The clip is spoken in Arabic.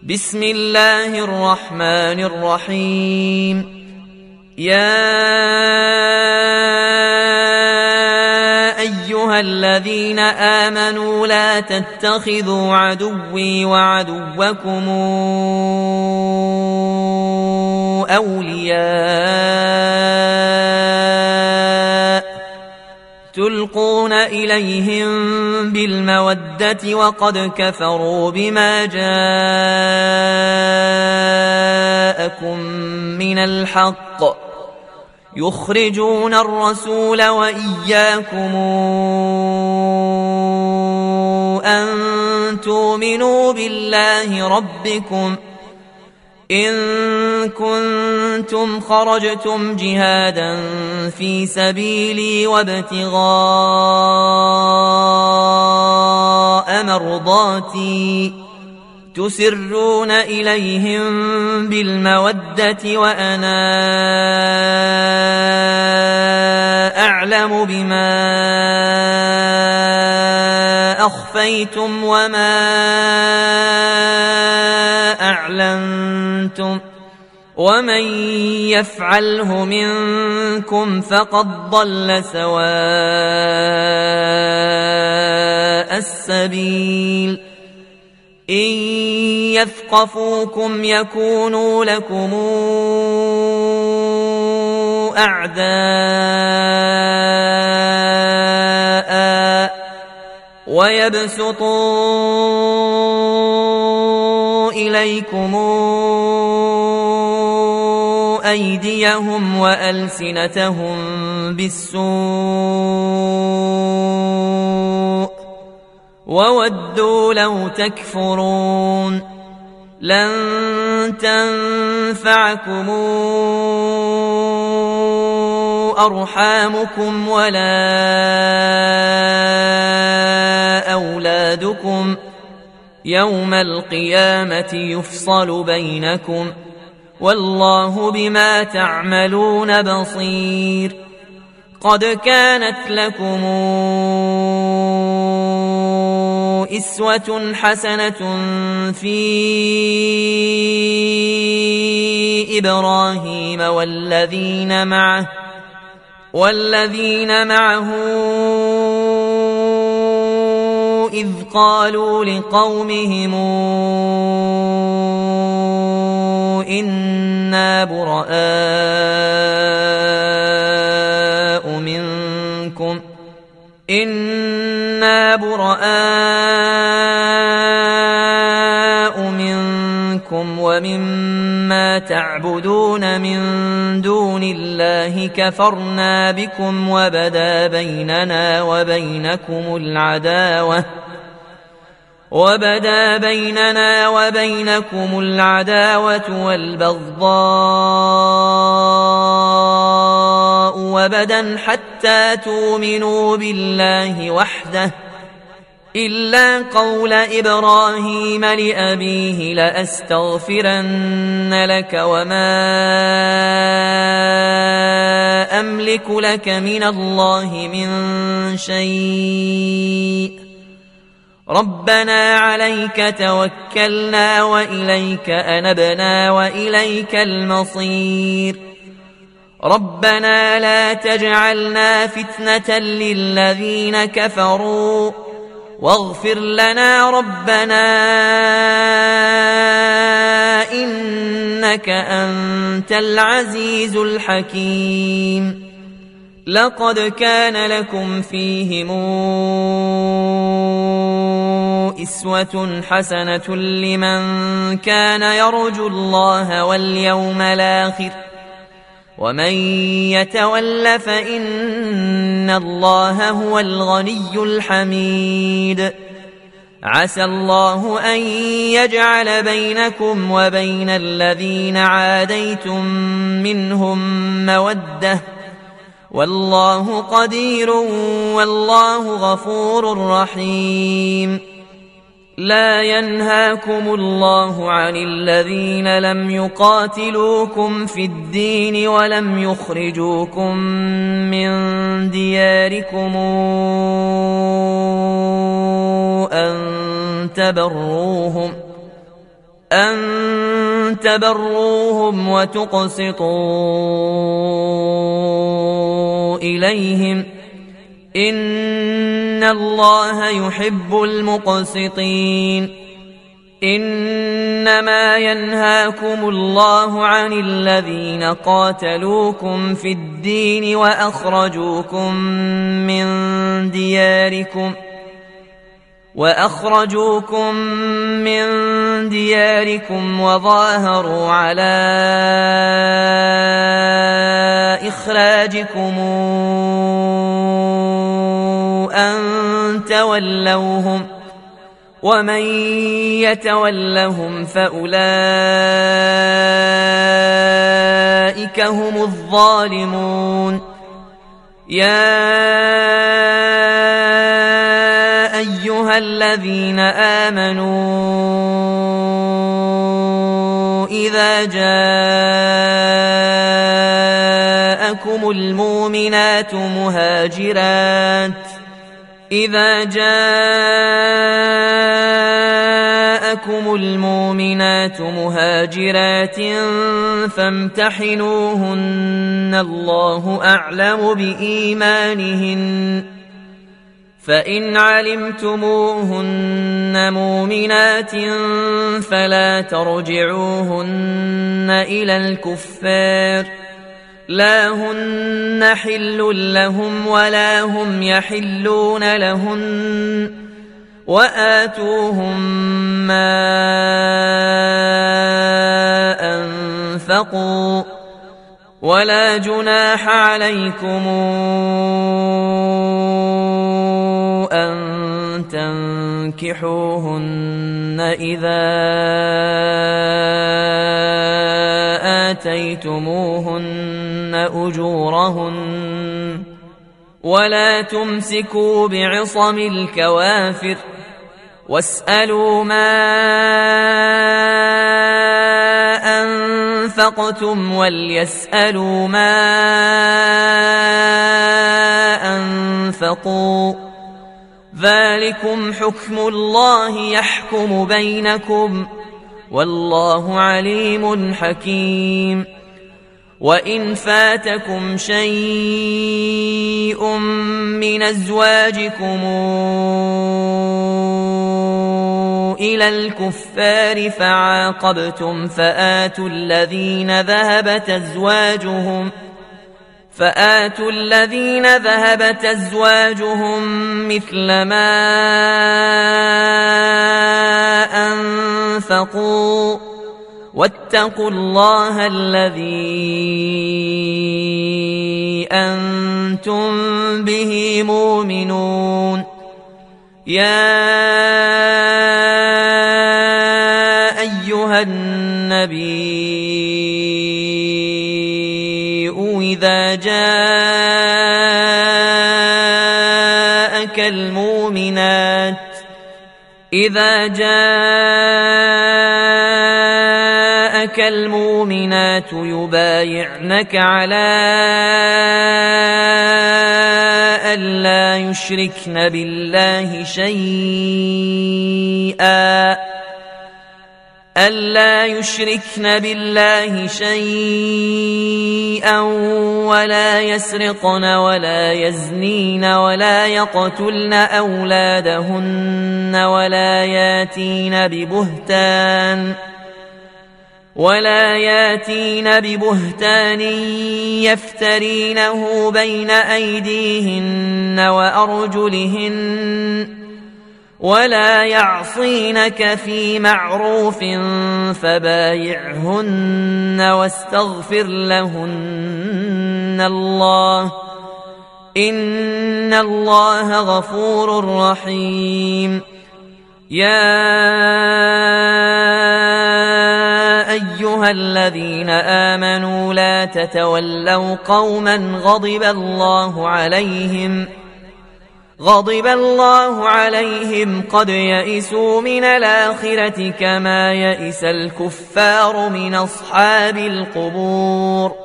بسم الله الرحمن الرحيم. يا أيها الذين آمنوا لا تتخذوا عدوي وعدوكم أولياء تلقون إليهم بالمودة وقد كفروا بما جاءكم من الحق يخرجون الرسول وإياكم أن تؤمنوا بالله ربكم إن كنتم خرجتم جهادا في سبيلي وابتغاء مرضاتي تسرون إليهم بالمودة وأنا أعلم بما أخفيتم وما أعلنتم ومن يفعله منكم فقد ضل سواء السبيل إن يثقفوكم يكونوا لكم أعداء ويبسطوا إليكم أيديهم وألسنتهم بالسوء وودوا لو تكفرون لن تنفعكم أرحامكم ولا أولادكم يوم القيامة يفصل بينكم والله بما تعملون بصير. قد كانت لكم إسوة حسنة في إبراهيم والذين معه إذ قالوا لقومهم إنا براء منكم ومما تعبدون من دون الله كفرنا بكم وبدا بيننا وبينكم العداوة والبغضاء وبدا حتى تؤمنوا بالله وحده إلا قول إبراهيم لأبيه لأستغفرن لك وما أملك لك من الله من شيء ربنا عليك توكلنا وإليك أنبنا وإليك المصير ربنا لا تجعلنا فتنة للذين كفروا واغفر لنا ربنا إنك أنت العزيز الحكيم. لقد كان لكم فيهم إسوة حسنة لمن كان يرجو الله واليوم الآخر ومن يتول فإن الله هو الغني الحميد. عسى الله أن يجعل بينكم وبين الذين عاديتم منهم مودة والله قدير والله غفور رحيم. لا ينهاكم الله عن الذين لم يقاتلوكم في الدين ولم يخرجوكم من دياركم أن تبروهم وتقسطوا إليهم إن الله يحب المقسطين. إنما ينهاكم الله عن الذين قاتلوكم في الدين وأخرجوكم من دياركم وظاهروا على إخراجكم أن تولوهم ومن يتولهم فأولئك هم الظالمون. يا أيها الذين آمنوا إذا جاءكم المؤمنات مهاجرات فامتحنوهن الله أعلم بإيمانهن فإن علمتموهن مؤمنات فلا ترجعوهن إلى الكفار لا هن حل لهم ولا هم يحلون لهن وآتوهم ما أنفقوا ولا جناح عليكم أن تنكحوهن إذا آتيتموهن أجورهن ولا تمسكوا بعصم الكوافر واسألوا ما أنفقتم وليسألوا ما أنفقوا ذلكم حكم الله يحكم بينكم والله عليم حكيم. وإن فاتكم شيء من أزواجكم إلى الكفار فعاقبتم فآتوا الذين ذهبت أزواجهم مثل ما أنفقوا واتقوا الله الذي أنتم به مؤمنون. يا أيها النبي إذا جاءك المؤمنات يبايعنك على ألا يشركن بالله شيئا ولا يسرقن ولا يزنين ولا يقتلن أولادهن ولا ياتين ببهتان يفترينه بين أيديهن وأرجلهن ولا يعصينك في معروف فبايعهن واستغفر لهن الله إن الله غفور رحيم. يا أيها الذين آمنوا لا تتولوا قوما غضب الله عليهم قد يئسوا من الآخرة كما يئس الكفار من أصحاب القبور.